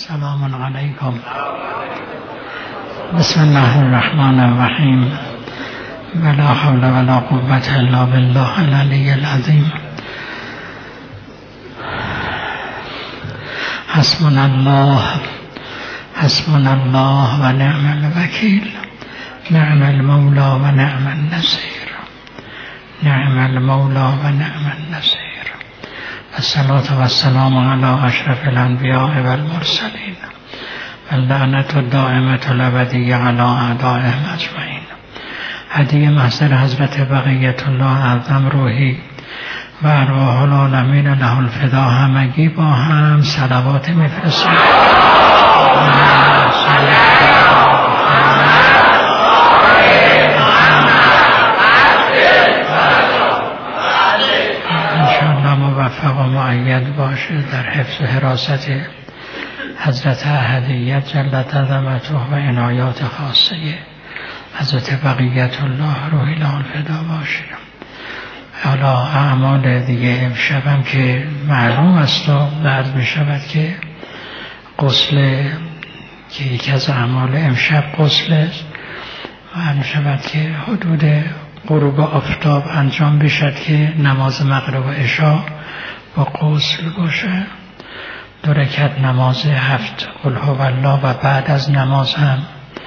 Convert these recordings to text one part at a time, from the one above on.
سلام علیکم. بسم الله الرحمن الرحیم. ولا حول ولا قوة الا بالله العلی العظیم. حسبنا الله و نعم الوکیل. نعم المولی و نعم النصیر. نعم المولی و نعم النصیر. الصلاة والسلام على اشرف الانبیاء والمرسلین و اللعنة الدائمة الابدیة على اعدائهم اجمعین. هدیه محضر حضرت بقیت الله اعظم روحی و ارواح العالمین له الفدا همگی با هم صلوات میفرستیم. انشاءالله موفق و مؤید باشه در حفظ و حراست حضرت احدیت جلت عظمته و عنایات خاصه حضرت بقیت الله روحی له الفدا باشه. حالا اعمال دیگه امشبم که معلوم است و عرض می شود که غسل که یکی از اعمال امشب غسل است و عرض می شود که حدود غروب آفتاب انجام بشد که نماز مغرب و عشاء با غسل باشه. 2 رکعت نماز 7 قل هو الله و بعد از نماز هم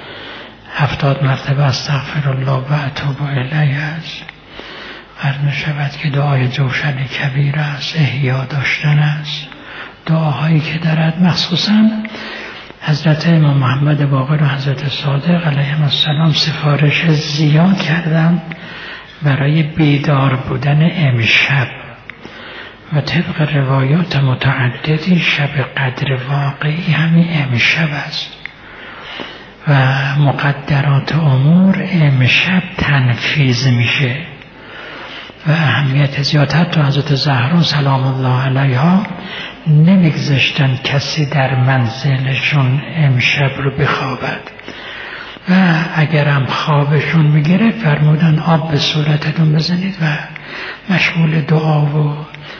70 مرتبه استغفر الله و اتوب الیه است. عرض می شود که دعای جوشن کبیر است، احیا داشتن است، دعاهایی که دارد مخصوصا حضرت امام محمد باقر و حضرت صادق علیهم السلام سفارش زیاد کردند برای بیدار بودن امشب و طبق روایات متعددی شب قدر واقعی همین امشب است و مقدرات امور امشب تنفیذ میشه و اهمیت زیاد. حتی حضرت زهرا سلام الله علیها نمیگذاشتن کسی در منزلشون امشب رو بخوابد و اگرم خوابشون میگیره فرمودن آب به صورتتون بزنید و مشغول دعا و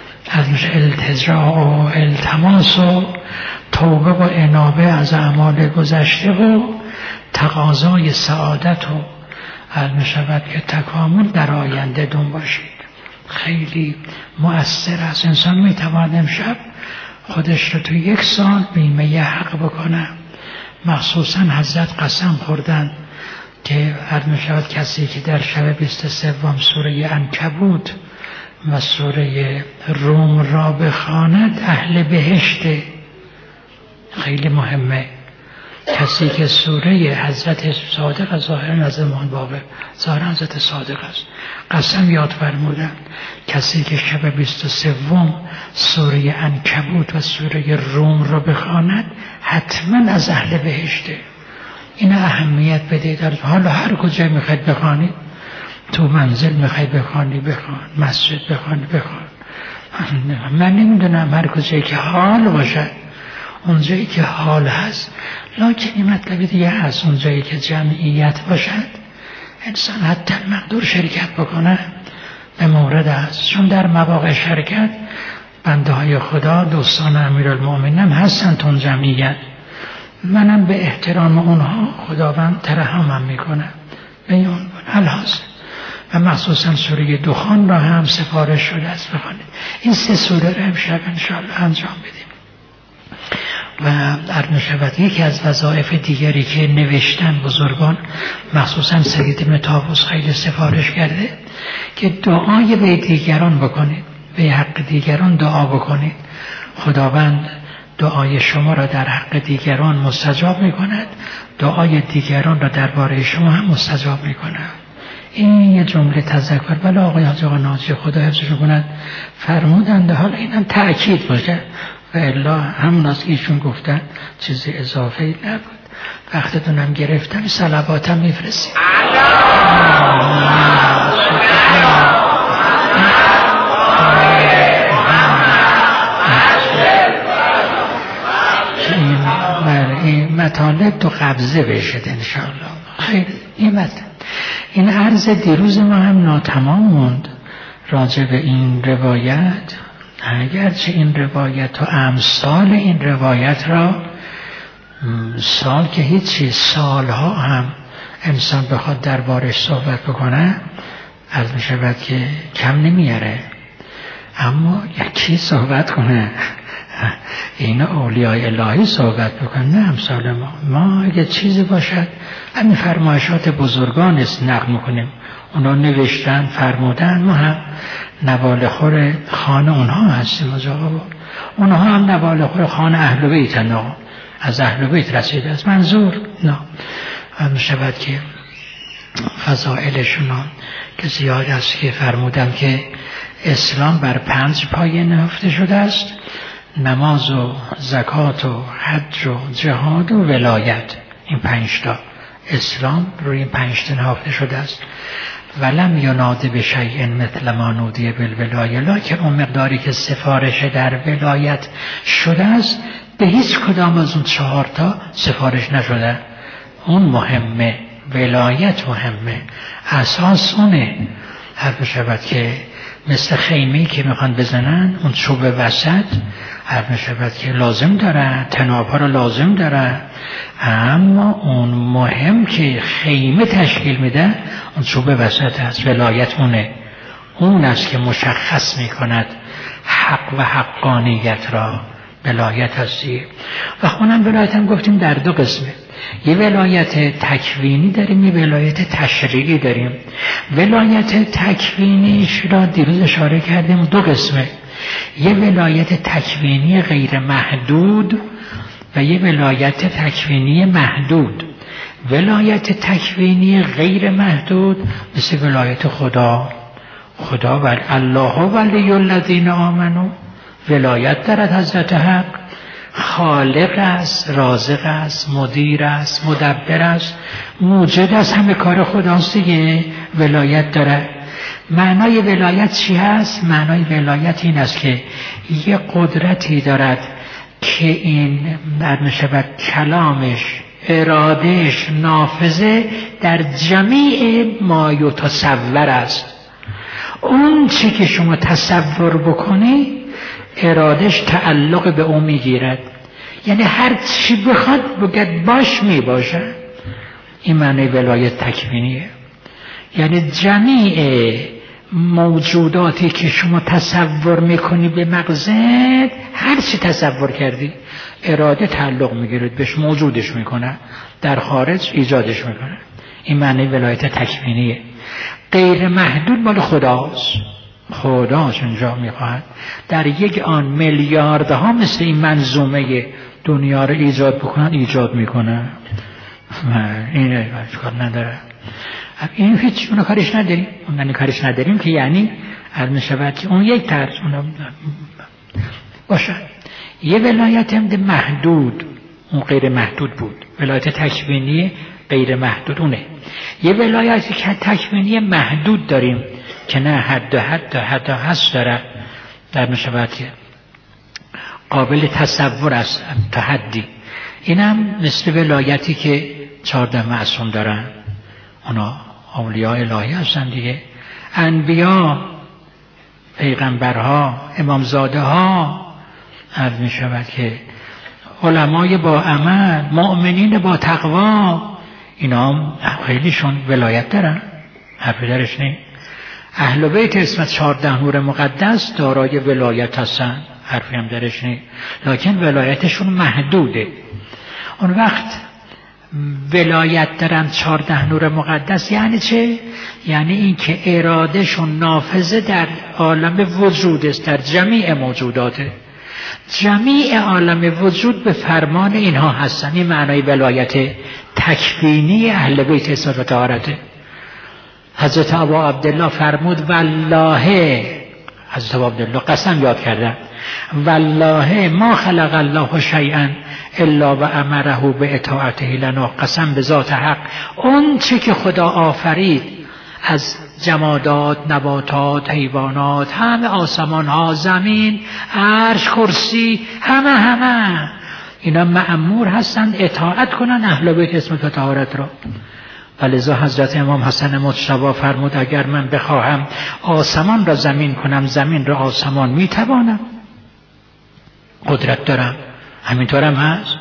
التجاع و التماس و توبه و انابه از اعمال گذشته و تقاضای سعادت و علم شود که تکامل در آینده دون باشید. خیلی مؤثر است. انسان میتواند امشب خودش رو تو 1 سال بیمه حق بکنه. مخصوصا حضرت قسم خوردن که علم شود کسی که در شب 23 سوره عنکبوت و سوره روم را بخواند اهل بهشته. خیلی مهمه. کسی که سوره حضرت صادق از ظاهر از زمان باقر ظاهر حضرت صادق است قسم یاد فرمودن کسی که شب 23 سوره عنکبوت و سوره روم را بخواند حتما از اهل بهشته. این اهمیت بدید. حالا هر کجا میخواید بخوانید، تو منزل میخواید بخوانی بخوان، مسجد بخوانی بخوان. من نمیدونم هر کجایی که حال باشد اونجایی که حال هست، لکن این مطلب دیگه هست اونجایی که جمعیت باشد انسان حتی مقدور شرکت بکنه به مورد هست. چون در مواقع شرکت بنده های خدا دوستان امیرالمؤمنین هم هستن تون جمعیت. منم به احترام اونها خداوند ترحمم میکنه به اون الحاصل. و مخصوصا سوره دخان را هم سفارش شده است بخوانید. این 3 سوره را امشب انشاءالله انجام بدیم. و عرض شود یکی از وظایف دیگری که نوشتن بزرگان مخصوصا سید ابن طاووس خیلی سفارش کرده که دعای به دیگران بکنید، به حق دیگران دعا بکنید. خداوند دعای شما را در حق دیگران مستجاب میکند، دعای دیگران را درباره شما هم مستجاب میکند. این یه جمله تذکر بله آقای حاج آقا ناجی خدا حفظشون کند فرمودند. حالا اینم تأکید باشه و الا همون از ایشون گفتن چیز اضافه نبود. وقتتونم گرفتم صلواتم میفرستیم. این مطالب تو قبضه بشد انشاءالله. خیلی این عرض دیروز ما هم ناتمام موند راجع به این روایت. اگرچه این روایت و امثال این روایت را سال که هیچی، سالها هم انسان بخواد دربارش صحبت بکنه از می شود که کم نمیاره. اما یکی صحبت کنه، این اولیای الهی صحبت بکنه، نه امثال ما اگه چیزی باشد همین فرمایشات بزرگان است نقل میکنیم، اونا نوشتن فرمودن، ما هم نوال خور خانه اونها هستیم. اونها هم نوال خور خانه اهل بیت، از اهل بیت رسیده است. منظور نه هم شود که فضائلشون که زیاد است که فرمودم که اسلام بر 5 پایه نهفته شده است: نماز و زکات و حج و جهاد و ولایت. این 5 تا اسلام روی این 5 تا نهفته شده است. ولم یناد بشیء مثل ما نودی بالولایه، لکن اون مقداری که سفارش در ولایت شده است به هیچ کدام از اون 4 تا سفارش نشده. اون مهمه، ولایت مهمه، اساس اونه. حرف شود که مثل خیمه‌ای که میخوان بزنن، اون چوب وسط حرف شود که لازم داره، تناب‌ها رو لازم داره، اما اون مهم که خیمه تشکیل میده اون چوب وسط است. ولایت اون است که مشخص میکند حق و حقانیت را. ولایت هستی. و خونم ولایت هم گفتیم در 2 قسمه، یه ولایت تکوینی داریم، یه ولایت تشریعی داریم. ولایت تکوینیش را دیروز اشاره کردیم 2 قسمه، یه ولایت تکوینی غیر محدود و یه ولایت تکوینی محدود. ولایت تکوینی غیر محدود مثل ولایت خدا و الله ولی الذین آمنوا، ولایت دارد حضرت حق، خالق است، رازق است، مدیر است، مدبر است، موجد است، همه کار خداست دیگه. ولایت داره. معنای ولایت چی هست؟ معنای ولایت این است که یه قدرتی دارد که این در نشبت کلامش، ارادهش نافذه در جمیع ما یتصور است. اون چی که شما تصور بکنی ارادش تعلق به اون میگیرد، یعنی هر چی بخواد بگد باش میباشه. این معنی ولایت تکوینیه، یعنی جمیع موجوداتی که شما تصور میکنی به مغزت، هر چی تصور کردی اراده تعلق میگیرد بهش، موجودش میکنه، در خارج ایجادش میکنه. این معنی ولایت تکوینیه. غیر محدود مال خداست. خداش اونجا میخواهد در یک آن میلیاردها مثل این منظومه دنیا رو ایجاد بکنن، ایجاد میکنه. این کار نداره. این هیچ اون کارش نداریم، اون کارش نداریم که یعنی عرض میشود که اون یک طرز باشه. یه ولایت هم محدود، اون غیر محدود بود. ولایت تکوینی غیر محدود اونه. یه ولایتی که تکوینی محدود داریم که نه حد هست داره، در میشود که قابل تصور است تا حدی. اینم مثل ولایتی که 14 معصوم دارن، اونا اولیاء الهی هستن دیگه. انبیا، پیغمبرها، امامزاده ها، عرض می شود که علمای با عمل، مؤمنین با تقوا، اینا هم خیلیشون ولایت دارن، حرفی درش نیم. اهل بیت اسمت 14 نور مقدس دارای ولایت هستن، حرفی هم درش نیم، لکن ولایتشون محدوده. اون وقت ولایت دارن 14 نور مقدس یعنی چه؟ یعنی این که ارادهشون نافذه در عالم وجود است، در جمیع موجوداته. جمیع عالم وجود به فرمان اینها هستن. این معنای ولایت تکوینی اهل بیت اسمت و طهارته. حضرت ابا عبدالله فرمود والله، حضرت ابا عبدالله قسم یاد کردن، والله ما خلق الله شیئا الا و امره به اطاعته لنا. قسم به ذات حق، اون چه که خدا آفرید از جمادات، نباتات، حیوانات، همه آسمان ها، زمین، عرش، کرسی، همه اینا مأمور هستند اطاعت کنن اهل بیت اسمت و طهارت را. ولذا حضرت امام حسن مجتبی فرمود اگر من بخواهم آسمان را زمین کنم، زمین را آسمان میتوانم، قدرت دارم. همینطورم هست.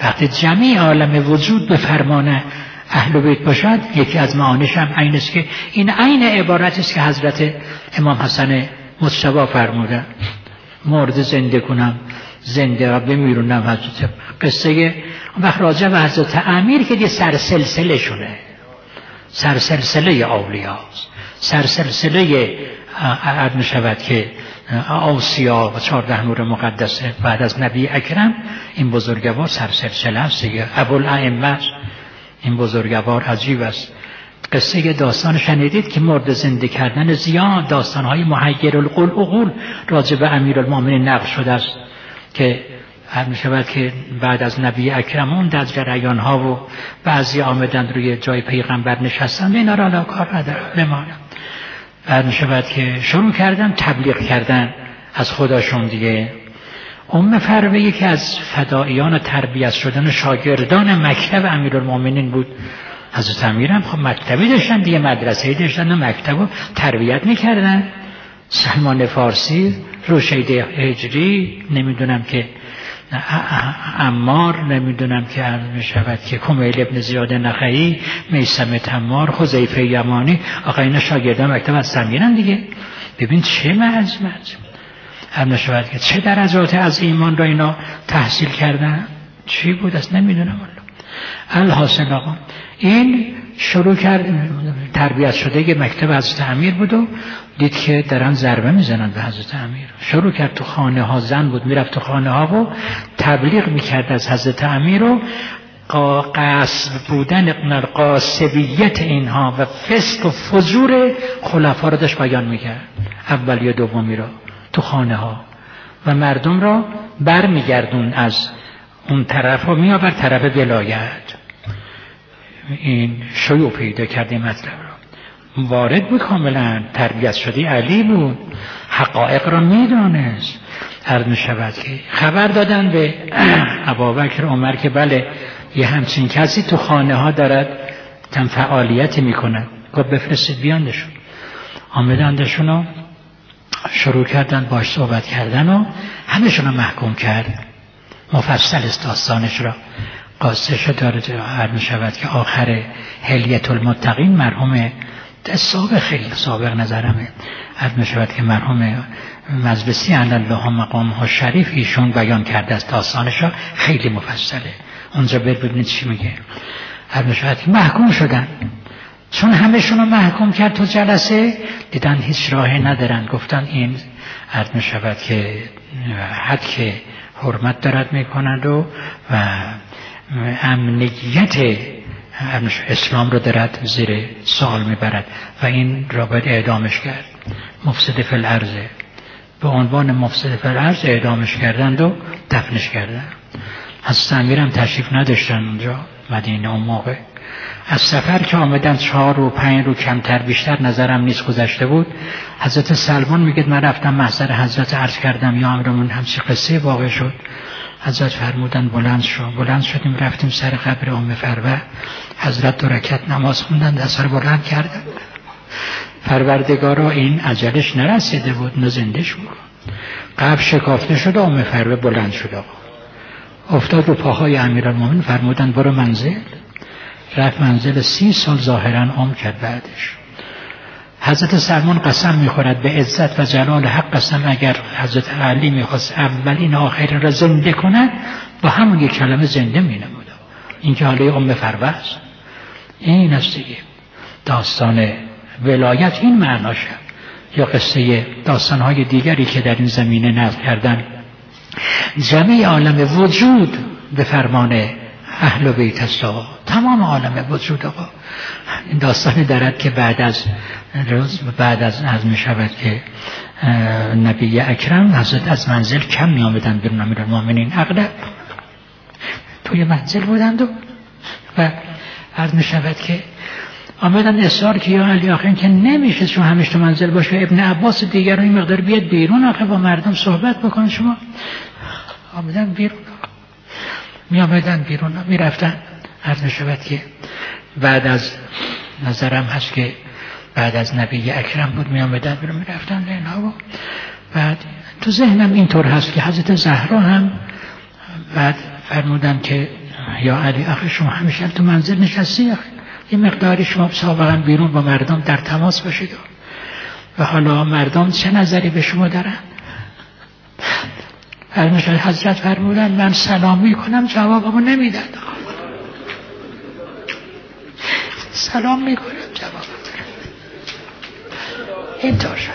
وقتی جمعی عالم وجود به فرمان اهل بیت باشد، یکی از معانیش هم این است که این عین عبارت است که حضرت امام حسن مجتبی فرمودن: مرده زنده کنم، زنده را بمیرونم. حضرت قصه وقت راجع به حضرت امیر که دیگه سرسلسله شده، سرسلسله اولیاست، سرسلسله عرض می‌شود که آسیا و 14 نور مقدسه بعد از نبی اکرم. این بزرگوار سرسلسله است دیگه، ابوالائمه. این بزرگوار عجیب است. قصه داستان شنیدید که مرد زنده کردن زیاد داستان‌های محیر العقول راجع به امیرالمومنین نقل شده است که می شود که بعد از نبی اکرم اون در جریان‌ها و بعضی آمدن روی جای پیغمبر نشستن، اینا را علاقه کار ندارم بمانم. بعد می شود که شروع کردن تبلیغ کردن از خداشون دیگه. فروه که از فدائیان تربیت شدن شاگردان مکتب امیرالمومنین بود. حضرت امیر هم خب مکتبی داشتن دیگه، مدرسه‌ای داشتن و مکتب رو تربیت میکردن. سلمان فارسی، روشید هجری، نمیدونم که عمار، نمیدونم که میشود که کمیل ابن زیاد نخعی، میثم تمار، حذیفه یمانی، آقا اینا شاگردان مکتب از امیرن دیگه. ببین چه مجموعه هم نشود که چه درجات از ایمان را اینا تحصیل کردن، چی بود از نمیدونم. الحاصل آقا این شروع کرد تربیت شده که مکتب حضرت امیر بود و دید که دارن ضربه میزنن به حضرت امیر. شروع کرد تو خانه ها، زن بود میرفت تو خانه ها و تبلیغ میکرد از حضرت امیر و قاسب بودن قاسبیت اینها و فسق و فجور خلفا رو داشت بیان میکرد، اولی و دومی رو تو خانه ها، و مردم را بر میگردون از اون طرف و میابر طرف ولایت. این شیوع پیدا کرده مطلب را. وارد بود کاملا، تربیت شده علی بود، حقایق را میدانست. عرض میشود که خبر دادن به ابوبکر عمر که بله یه همچین کسی تو خانه ها دارد تم فعالیتی میکنه، گفت بفرستید بیاندشون. آمدندشون و شروع کردن باش صحبت کردن و همشون رو محکوم کرد. مفصل است داستانش را، قصه‌اش داره. عرض می‌شود که آخر حلیة المتقین مرحوم خیلی سابق نظرمه، عرض می‌شود که مرحوم مجلسی علی الله مقامه شریف ایشون بیان کرده است داستانش را، خیلی مفصله. اونجا ببینید چی میگه. عرض می‌شود که محکوم شدن، چون همشون رو محکوم کرد تو جلسه، دیدن هیچ راهی ندارن، گفتن این عرض می‌شود که حد که حرمت دارد میکنند و امنیت اسلام رو دارد زیر سوال میبرد و این را باید اعدامش کرد. مفسد فی الارض، به عنوان مفسد فی الارض اعدامش کردند و دفنش کردند. حضرت امیر هم تشریف نداشتن اونجا مدینه اون موقع. از سفر که آمدن 4 و 5 رو کمتر بیشتر نظرم نیست گذشته بود. حضرت سلمان میگه من رفتم محضر حضرت عرض کردم یا امیرالمومنین همچین قصه واقع شد. حضرت فرمودن بلند شدیم رفتیم سر قبر ام فروه. حضرت 2 رکعت نماز خوندن، دست رو بلند کردن. پروردگارا این اجلش نرسیده بود، نزنده شد. قبر شکافته شد، ام فروه بلند شد، افتاد رو پاهای امیرالمومنین. فرمودن برو منزل. رفت منزل 30 سال ظاهرا عمر کرد بعدش. حضرت سلمان قسم میخورد به عزت و جلال حق قسم اگر حضرت علی میخواست اولین آخرین را زنده کند با همون یک کلمه زنده مینمود. این که حاله ام فروه است. این است دیگه داستان ولایت، این معناشه. یا قصه داستانهای دیگری که در این زمینه نقل کردن. جمعی عالم وجود به فرمان اهل بیت است، تمام عالم وجود. آقا این داستان دارد که بعد از می شود که نبی اکرم حضرت از منزل کم می آمدن بیرون. امیرالمومنین اغلب توی منزل بودند و عرض می شود که آمدن اصرار که یا علی آخرین که نمیشه چون همیشه تو منزل باشه، ابن عباس دیگر رو این مقدار بیاد بیرون آخه با مردم صحبت بکن. شما آمدن بیرون، می آمدن بیرون، می رفتن. عرض می شود که بعد از نظرم هست که بعد از نبی اکرم بود می آمدن بیرون می رفتن اینها. بعد تو ذهنم اینطور هست که حضرت زهرا هم بعد فرمودن که یا علی آخه شما همیشه تو منزل نشستی، یه مقداری شما سابقا بیرون با مردم در تماس باشید و حالا مردم چه نظری به شما دارن؟ حضرت فرمودن من سلام میکنم جوابمو نمیدن، سلام میکنم جواب اینطور شد.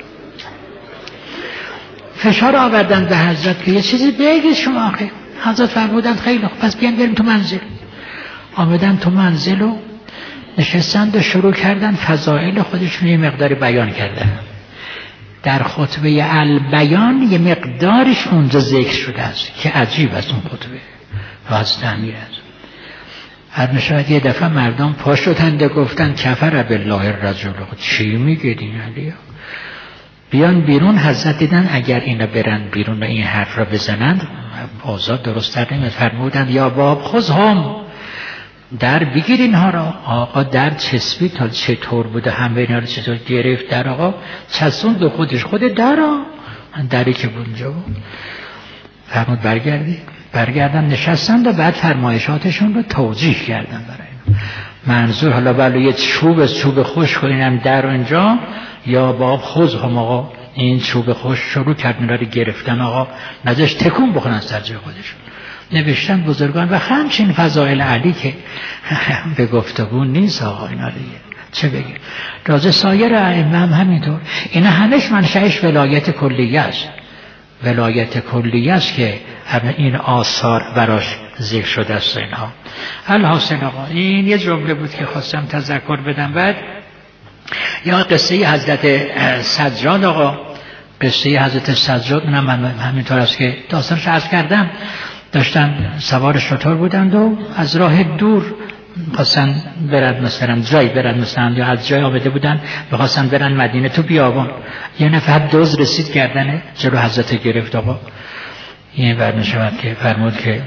فشار آوردن به حضرت که یه چیزی بگید شما. آخه حضرت فرمودن خیلی خوب پس بیان بریم تو منزل. آمدن تو منزل و نشستند و شروع کردن فضائل خودشون یه مقداری بیان کردن. در خطبه البیان یه مقدارش اونجا ذکر شده است که عجیب است اون خطبه راز تعمیر است. هر نشاید یه دفعه مردم پا شدند و گفتن کفر بالله الرجل. چی میگید این علیه؟ بیان بیرون. حضرت دیدن اگر اینا برن بیرون و این حرف را بزنند اوضاع درست تر نمیاد. فرمودند یا باب خذهم، در بگیر اینها را. آقا در چسبی تا چطور بوده همه اینا رو چطور گرفت در آقا چسون به خودش خود دری که اونجا بود. فرمود برگردن نشستند و بعد فرمایشاتشون رو توجیه کردن برای اینا. منظور حالا بله یه چوب خوش کنینم در اونجا یا باب خذهم، آقا این چوب خوش شروع کردن رو گرفتن، آقا نذاش تکون بخورن سر جای خودشون. نوشتن بزرگان و همچین فضائل علی که به گفتگو نیست آقا اینا دیگه چه بگیم. راز سایر ائمه هم همینطور. اینا همش منشأش ولایت کلیه است. ولایت کلیه است که همه این آثار براش ذکر شده است. اینها الحاصل آقا این یه جمله بود که خواستم تذکر بدم. بعد یا قصه حضرت سجاد. آقا قصه حضرت سجاد من همینطور است که داستانش عرض کردم. داشتن سوار شتر بودند و از راه دور خواستن برن مثلا جایی برن مثلا یا از جای آمده بودن بخواستن برن مدینه تو بیابان. یه نفر دزد رسید گردنه جلو حضرت گرفت. آقا این بر میشود که فرمود که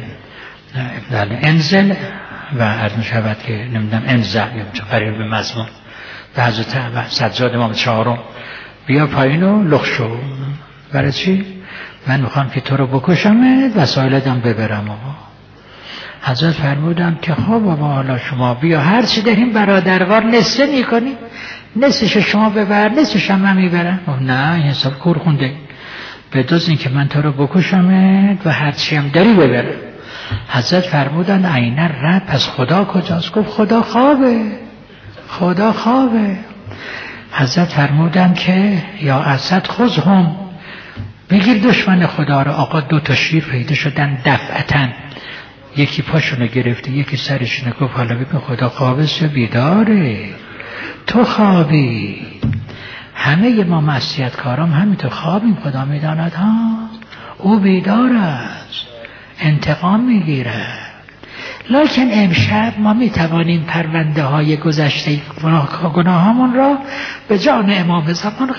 انزل و عرض میشود که نمیدونم انزل یا قریب به مضمون به حضرت سجاد امام چهارم بیا پایین و لخ شو. برای چی؟ من میخوام که تو رو بکشم وسایلتم ببرم. آقا حضرت فرمودم که خب بابا حالا شما بیا هر چی داریم برادروار نصفه میکنی، نصفش شما ببر نصفش هم میبرم. نه این حساب کور خونده، به جز این که من تو رو بکشم و هر چی هم داری ببرم. حضرت فرمودن عین رب، پس خدا کجاست؟ گفت خدا خوابه. حضرت فرمودن که یا اسد خذهم، بگیر دشمن خدا رو. آقا 2 شیر پیدا شدن دفعتاً، یکی پاشونو گرفته یکی سرشونو. گفت حالا ببین خدا خوابه یا بیداره؟ تو خوابی. همه ما معصیتکارام همینطور خوابیم، خدا میداند ها او بیدار است انتقام میگیره. لکن امشب ما میتوانیم پرونده های گذشته گناهامون را به جان امام زمان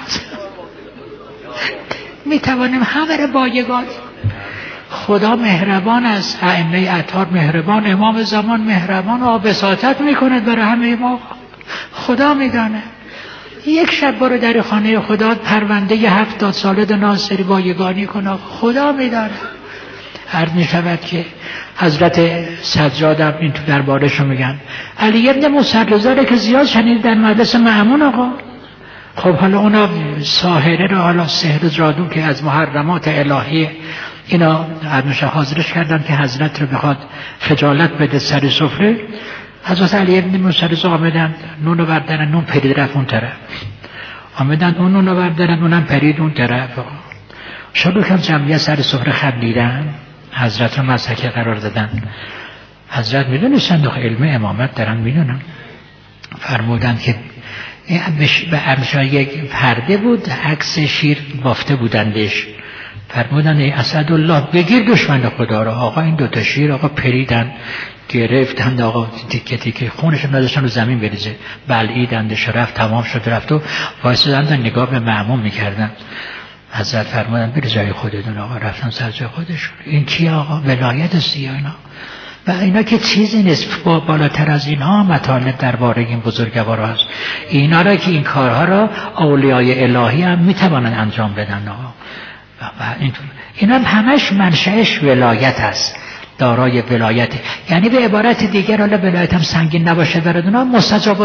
میتوانیم همه را بایگان. خدا مهربان است، ائمه اطهار مهربان، امام زمان مهربان و بساطت میکند برای همه ما. خدا میدانه. یک شب برو در خانه خدا پرونده 70 ساله ناصری بایگانی کن. خدا میدانه. عرض میشود که حضرت سجاد هم این تو دربارشو میگن علی ابن موسی رضا که زیاد شنید در مجلس مأمون. آقا خب حالا اونا ساحره رو حالا سحر جادو که از محرمات الهیه اینا عرض حاضرش کردن که حضرت رو بخواد خجالت بده سر سفره. حضرت علی ابن موسی رضا آمدن نونو بردارن، نون پرید رفت اون طرف. آمدن اون نونو بردارن، اونم پرید اون طرف. شروع کردن جمعیت سر سفره خبلیدن، حضرت رو مسحکه قرار دادن. حضرت میدونستن داخل علم امامت دارن میدونن. فرمودن که به امشا یک پرده بود عکس شیر بافته بودندش. فرمودن ای اسدالله بگیر دشمن خدا رو. آقا این 2 شیر آقا پریدن گرفتند، آقا تیکه تیکه خونش رو نداشتن رو زمین بریزه، بلعیدندش رفت تمام شد رفت و وایسادن نگاه به مأمون میکردن. حضرت فرمودن بری جای خودتون. آقا رفتن سر جای خودشون. این کیه آقا؟ ولایت است اینا. و اینا که چیزی نیست، بالاتر از اینها مطالب درباره این بزرگوارا هست. اینا را که این کارها را اولیای الهی هم میتوانند انجام بدن. آقا و اینطور اینا همش منشأش ولایت است. دارای ولایت، یعنی به عبارت دیگر حالا ولایت هم سنگین نباشه برادونا، مستجاب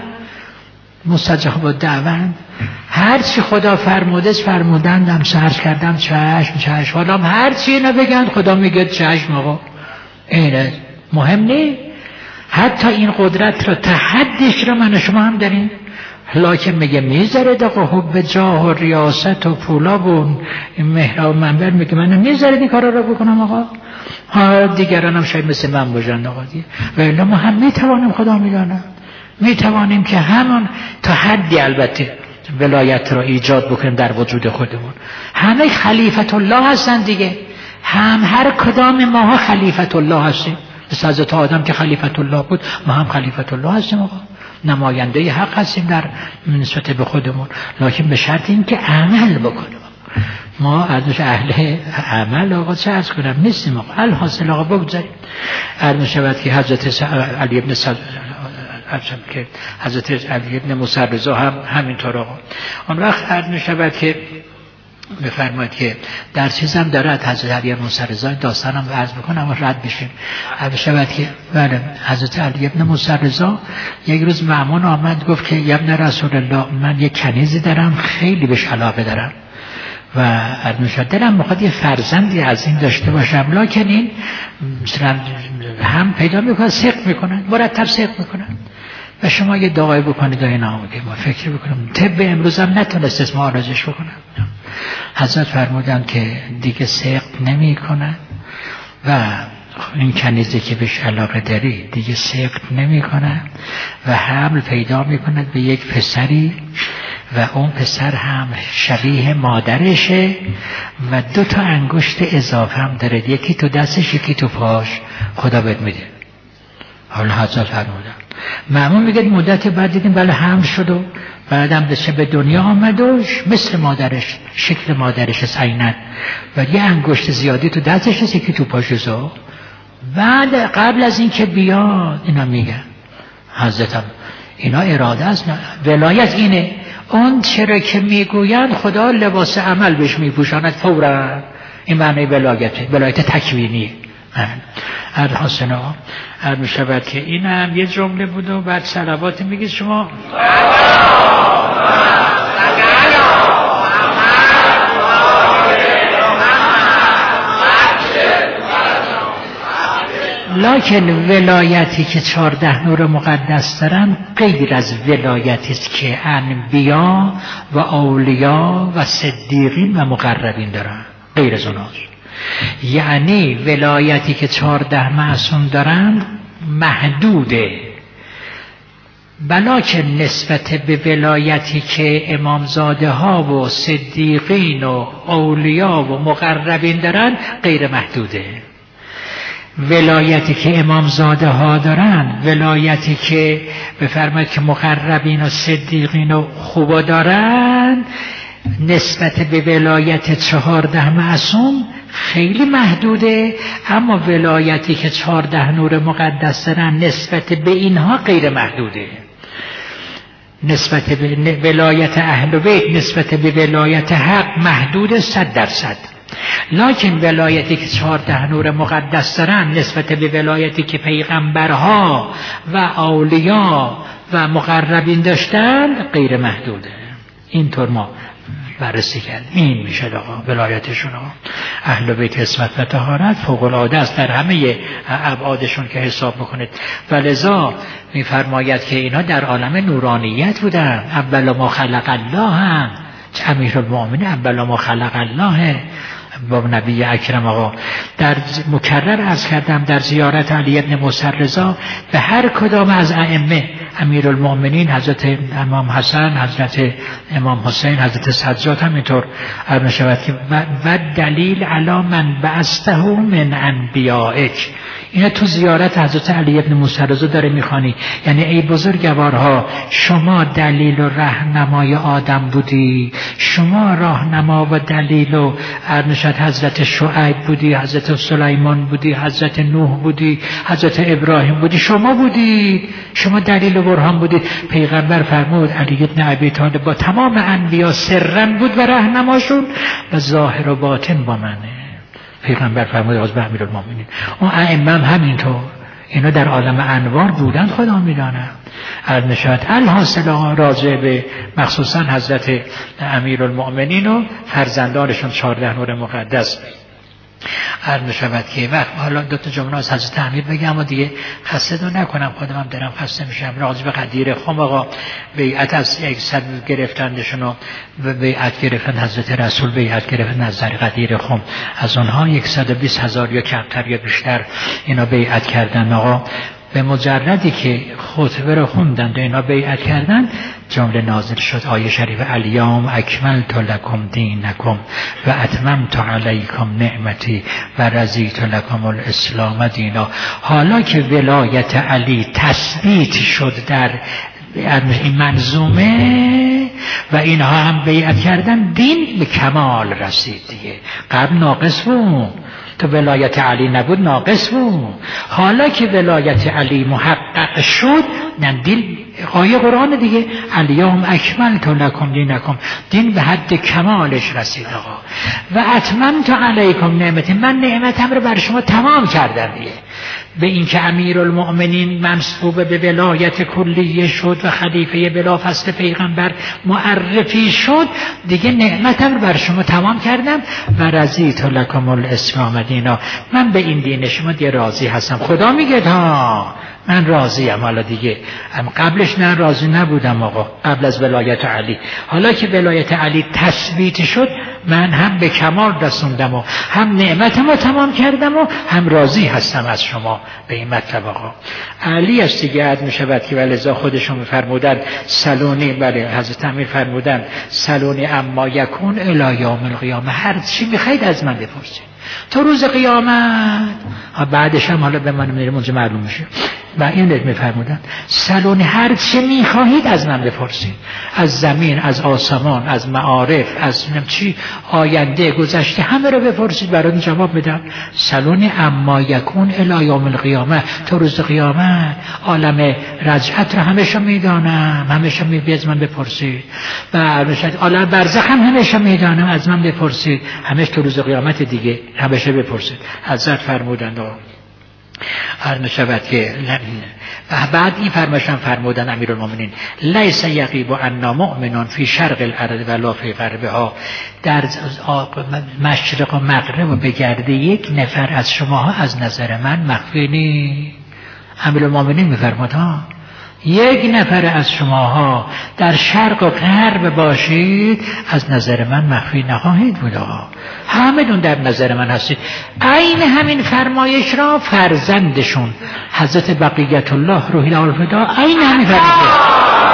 الدعوت، هر چی خدا فرموده فرمودندم، سرش کردم چشم، حالا هر چی اینا بگن خدا میگه چشم. آقا اینه مهم نیست، حتی این قدرت رو تحدیش رو من و شما هم داریم، لکن میگه میذاره دقا حب جاه و ریاست و پولا بون این مهراب منبر، میگه من میذاره این کارا رو بکنم آقا، دیگران هم شاید مثل من باشند آقا ولی ما هم میتوانیم، خدا میدانم میتوانیم که همون تا حدی البته ولایت را ایجاد بکنیم در وجود خودمون. همه خلیفت الله هستن دیگه، هر کدام ماها خلیفت الله هستیم، مثل حضرت آدم که خلیفت الله بود، ما هم خلیفت الله هستیم آقا، نماینده حق هستیم در نسبت به خودمون، لکن به شرط این که عمل بکنیم. ما ازش اهل عمل آقا چه ارز کنم نیستیم آقا، الحاصل آقا بگذاریم. عرض شود که حضرت علی ابن که حضرت علی ابن موسی رضا هم همینطور آقا. اون وقت عرض شود که بفرمایید که در چیزم دارد حضرت علی ابن موسی رضا، داستانم عرض بکنم و رد بشیم. عرض شود که بله حضرت علی ابن موسی رضا یک روز مأمون آمد گفت که ابن رسول الله من یک کنیزی دارم خیلی بهش علاقه دارم و عرض شد دلم میخواد یه فرزندی از این داشته باشم، لکن این مثلا هم پیدا میکنن سقط میکنن، مرتب سقط میکنن و شما یه دعای بکنید و اینا که ما فکر بکنم. طب امروز هم نتونست اسم علاجش بکنم. حضرت فرمودن که دیگه سقط نمیکنن و این کنیزی که بهش علاقه داری دیگه سقط نمیکنن و حمل پیدا میکند به یک پسری و اون پسر هم شبیه مادرشه و 2 انگشت اضافه هم داره، یکی تو دستش یکی تو پاش، خدا بهت میده. حالا حضرت فرمودن معمول میگه مدت بعد دیدیم بله حمل شد و بعدم به دنیا آمد و مثل مادرش، شکل مادرش عیناً و یه انگشت زیادی تو دستش هست یکی تو پاش زو. بعد قبل از این که بیاد اینا میگن حضرتم اینا اراده است، ولایت اینه، اون چرا که میگویند خدا لباس عمل بهش میپوشاند فوراً، این معنی ولایت تکوینی. الحسن عرض شود که این هم یه جمله بود و بعد صلوات میگید شما. لکن ولایتی که 14 نور مقدس دارن غیر از ولایتی است که انبیا و اولیا و صدیقین و مقربین دارن، غیر از اوناست. یعنی ولایتی که 14 معصوم دارند محدوده، بلکه نسبت به ولایتی که امامزاده ها و صدیقین و اولیا و مقربین دارند غیر محدوده. ولایتی که امامزاده ها دارند، ولایتی که بفرمایید که مقربین و صدیقین و خوبا دارند، نسبت به ولایت 14 معصوم خیلی محدوده، اما ولایتی که 14 نور مقدس دارن نسبت به اینها غیر محدوده. نسبت به ولایت اهل بیت نسبت به ولایت حق محدود 100%، لکن ولایتی که 14 نور مقدس دارن نسبت به ولایتی که پیغمبرها و اولیاء و مقربین داشتن غیر محدوده. اینطور ما بررسی کرد. این میشه آقا ولایتشون آقا. اهل بیت عصمت و طهارت فوق العاده است در همه ابعادشون که حساب بکنید. ولذا میفرماید که اینا در عالم نورانیت بودن. اول ما خلق الله هم امیرالمومنین اول ما خلق الله با نبی اکرم آقا. در مکرر عرض کردم در زیارت علی ابن موسی رضا به هر کدام از ائمه، امیرالمومنین حضرت امام حسن، حضرت امام حسین، حضرت سجاد، همینطور عرض شود که و دلیل علی من بعثته من انبیائک. اینا تو زیارت حضرت علی ابن موسی رضا داره میخوانی، یعنی ای بزرگوارها شما دلیل و راهنمای آدم بودی، شما راهنما و دلیل و ارشد حضرت شعیب بودی، حضرت سلیمان بودی، حضرت نوح بودی، حضرت ابراهیم بودی، شما بودید، شما دلیل و برهان بودید. پیغمبر فرمود علی ابن ابی طالب با تمام انبیا سرن بود و راهنماشون و ظاهر و باطن با منه. پیغمبر فرمود غضب امیرالمومنین. اون ائمه هم همینطور، اینا در عالم انوار بودن، خدا میداند. النشاط الحاصل راجع به مخصوصا حضرت امیرالمومنین و فرزندانشون 14 نور مقدس عرض شود که وقت حالا دو تا جمله از حضرت امیر بگم و دیگه خسته دو نکنم، خودم هم دارم خسته میشم. راجع به قدیر خم آقا بیعت از 100 گرفتندشون و بیعت گرفتن حضرت رسول، بیعت گرفتن از در قدیر خم، از اونها 120,000 یا کمتر یا بیشتر اینا بیعت کردن. آقا به مجردی که خطبه رو خوندن و اینا بیعت کردن، جمله نازل شد آیه شریف الیوم اکملت لکم دینکم و اتممت علیکم نعمتی و رضیت لکم الاسلام دینا. حالا که ولایت علی تثبیت شد در این منظومه و اینها هم بیعت کردن، دین به کمال رسید دیگه. قبل ناقص بود، تو ولایت علی نبود، ناقص بود. حالا که ولایت علی محقق شد، دین آیه قرآن دیگه، الیوم اکملت لکم دینکم، دین به حد کمالش رسید آقا. و اتممت علیکم نعمتی، من نعمتم رو بر شما تمام کردم دیگه. به اینکه امیرالمؤمنین منصوب به ولایت کلیه شد و خلیفه بلافاصله پیغمبر معرفی شد، دیگه نعمتم رو بر شما تمام کردم. و رضیت لکم الاسلام دینا، من به این دین شما دیگه راضی هستم. خدا میگه ها من راضیم. حالا دیگه قبلش من راضی نبودم آقا، قبل از ولایت علی. حالا که ولایت علی تثبیت شد، من هم به کمال رسوندم و هم نعمتم رو تمام کردم و هم راضی هستم از شما. به این مطلب آقا علی است دیگه. عد می شود که ولذا خودشون فرمودن سلونی، بله حضرت امیر فرمودن سلونی اما یکون الی یوم القیامه، هر چی میخواید از من بپرسید تو روز قیامت. بعدش هم حالا به من میریم اونجا معلوم میشه. و این رو میفرمودن سلونی هر چی میخواهید از من بپرسید، از زمین، از آسمان، از معارف، از چی آینده گذشته، همه رو بپرسید براتون جواب میدم. سلونی اما یکون الی یوم القیامه، تو روز قیامت عالم رجعت رو همیشه میدانم، همیشه از من بپرسید. و عالم برزخ هم همیشه میدانم، از من بپرسید. همیشه تو روز قیامت دیگه همیشه بپرسید. حضرت فرمودند هر نشود که بعد این فرمایشان فرمودن امیرالمومنین لیس یغیب عنا مؤمن فی شرق الارض ولا فی غربها، در مشرق و مغرب و بگرده یک نفر از شماها از نظر من مخفی نیست. امیرالمومنین میفرماد یک نفر از شماها در شرق و غرب باشید از نظر من مخفی نخواهید بود. همه دون در نظر من هستید. عین همین فرمایش را فرزندشون حضرت بقیت الله روحی الفدا عین همین فرمایش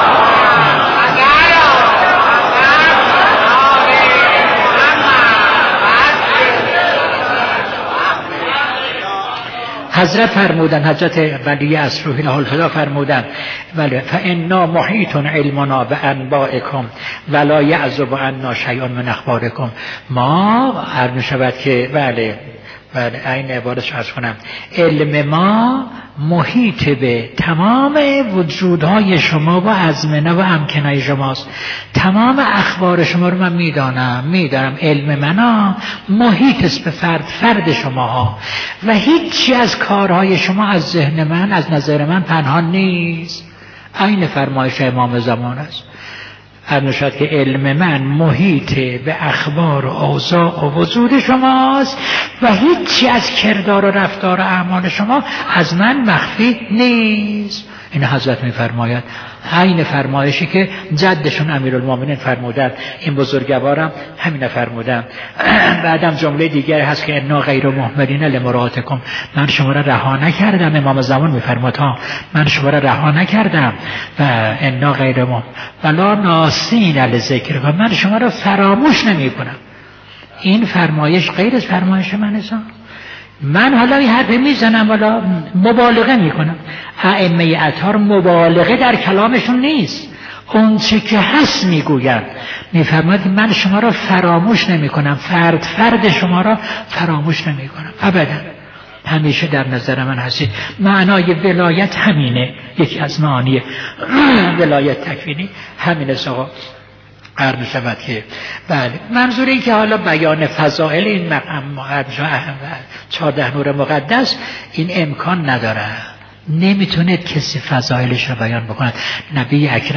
حضرت فرمودن، حضرت ولی از روح الفدا فرمودن ولی فانا محیط علمنا بانبائکم ولا یعزب عنا شیء من اخبارکم. ما هر میشود که بله این عبارتش عرض کنم، علم ما محیط به تمام وجودهای شما و ازمنه و امکنه شماست. تمام اخبار شما رو من میدانم. علم من محیط است به فرد شماها و هیچی از کارهای شما از ذهن من، از نظر من پنهان نیست. این فرمایش امام زمان است. هر نشد که علم من محیط به اخبار و اوضاع و وجود شماست و هیچی از کردار و رفتار و اعمال شما از من مخفی نیست. این حضرت میفرماید این فرمایشی که جدشون امیرالمومنین فرمودن، این بزرگوارم همین فرمودن. بعدم جمله دیگر هست که انا غیر مهملین لمراتکم، من شما را رها نکردم. امام زمان میفرماد من شما را رها نکردم و انا غیر مهملین ولا ناسین لذکر، و من شما را فراموش نمی کنم. این فرمایش غیر از فرمایش من است. من حالا این حرف میزنم ولی مبالغه میکنم. ائمه اطهار مبالغه در کلامشون نیست، اون چه که هست میگویند. میفرماید من شما را فراموش نمیکنم، فرد شما را فراموش نمیکنم ابدا، همیشه در نظر من هستید. معنای ولایت همینه، یکی از معانی ولایت تکوینی همینه. آقا قرار می شود که بله منظور این که حالا بیان فضائل این مقام 14 نور مقدس این امکان نداره، نمیتونه کسی فضائلش رو بیان بکند. نبی اکرم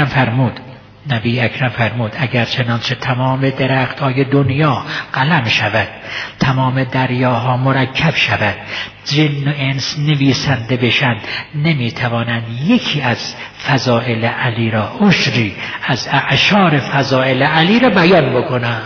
فرمود اگر چنانچه تمام درخت‌های دنیا قلم شود، تمام دریاها مرکب شود، جن و انس نویسنده بشن، نمیتوانند یکی از فضائل علی را، عشری از اعشار فضائل علی را بیان بکنند.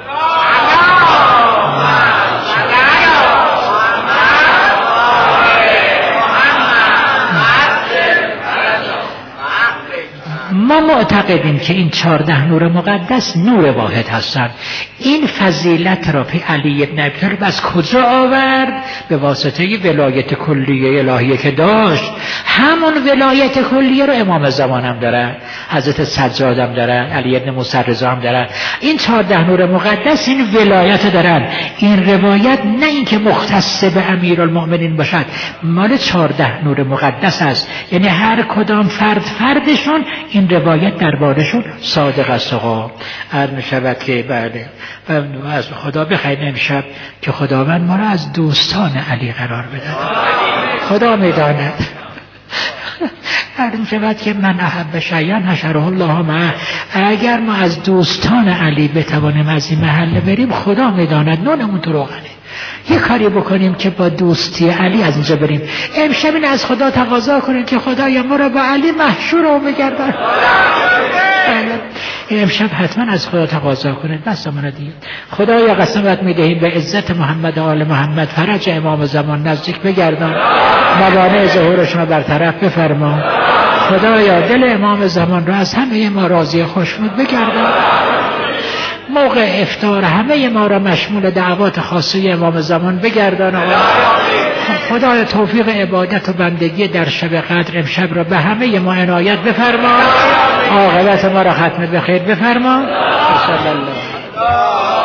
ما معتقدیم که این 14 نور مقدس نور واحد هستند. این فضیلت را علی ابن ابی طالب از کجا آورد؟ به واسطه ولایت کلیه الهیه که داشت. همون ولایت کلیه رو امام زمان هم دارن، حضرت سجاد هم دارن، علی ابن موسی رضا هم دارن. این 14 نور مقدس این ولایت دارن. این روایت نه اینکه مختص به امیرالمؤمنین باشد، مال 14 نور مقدس است. یعنی هر کدام فردشون این روایت دربارشون صادق است. آقا عرض می‌شود که بله از خدا بخوایم امشب که خداوند ما را از دوستان علی قرار بده. خدا می‌داند عرض می‌شود که من احب شیئا حشره الله معه. اگر ما از دوستان علی بتوانیم از این محله بریم، خدا می‌داند نونمون تو روغنه. یه کاری بکنیم که با دوستی علی از اینجا بریم. امشب این از خدا تقاضا کنیم که خدایا ما را با علی محشور رو بگردن. امشب حتما از خدا تقاضا کنید. بس من دیگه خدایا قسمت میدهیم به عزت محمد و آل محمد فرج امام زمان نزدیک بگردان، موانع ظهورشون رو برطرف بفرما. خدایا دل امام زمان رو از همه ما راضی خوشنود بگردان. موقع افطار همه ما را مشمول دعوات خاصه امام زمان بگردان. خدای توفیق عبادت و بندگی در شب قدر امشب را به همه ما عنایت بفرما. عاقبت ما را ختم به خیر بفرما. صلی الله